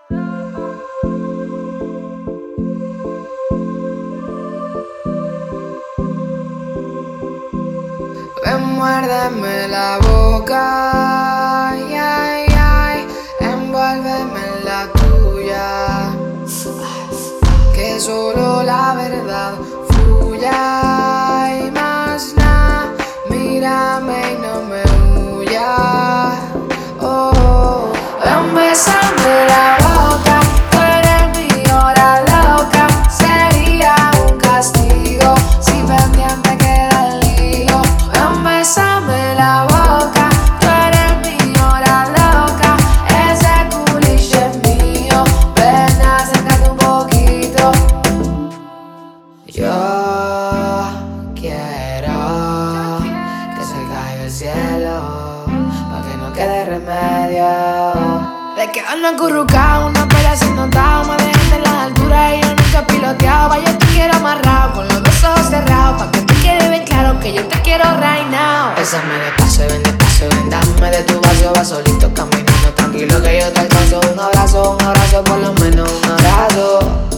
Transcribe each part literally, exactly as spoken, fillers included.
Ven, muérdeme la boca, ay, ay, ay, envuélveme en la tuya, que solo la verdad fluya y más nada. Mírame y no me huyas. Oh, oh. Ven, bésame la boca, tú eres mi hora loca. Sería un castigo si pendiente queda el lío. Ven, bésame la boca, tú eres mi hora loca. Ese culiche es mío, ven, acércate un poquito. Yo quiero que se caiga el cielo, pa' que no quede remedio. De quedarnos acurrucados, una pelea sin notado. Me dejaste en las alturas y yo nunca he piloteado. Vaya, yo te quiero amarrado, con los dos ojos cerrados, pa' que te quede bien claro que yo te quiero right now. Bésame despacio, ven despacio, ven, dame de tu vaso. Va solito caminando tranquilo que yo te alcanzo. Un abrazo, un abrazo, por lo menos un abrazo.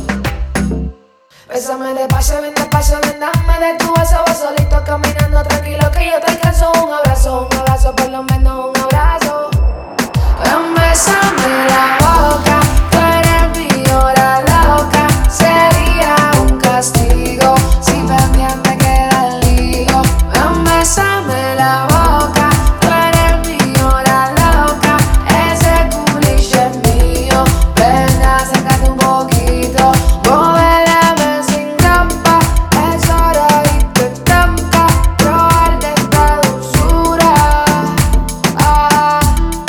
Bésame despacio, ven despacio, ven, dame de tu vaso. Va solito caminando tranquilo que yo te alcanzo. Un abrazo, un abrazo, por lo menos un abrazo. Ven, bésame la boca, tú eres mi hora loca. Sería un castigo si pendiente queda el lío. Ven, bésame la boca, tú eres mi hora loca. Ese culiche es mío, ven, acércate un poquito. Móveme sin trampa, es hora y te trampa. Probar de esta dulzura. Ah.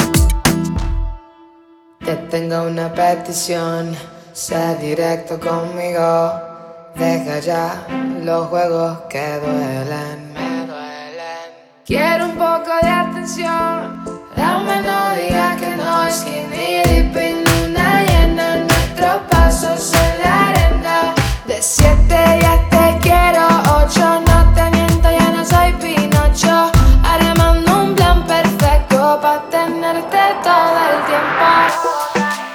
Te tengo una petición, sé directo conmigo. Deja ya los juegos que duelen, me duelen. Quiero un poco de atención, dame, no digas que no. Skinny dipping, luna llena, nuestros pasos en la arena. De siete ya te quiero, ocho no te miento, ya no soy Pinocho. Armando un plan perfecto pa' tenerte todo el tiempo.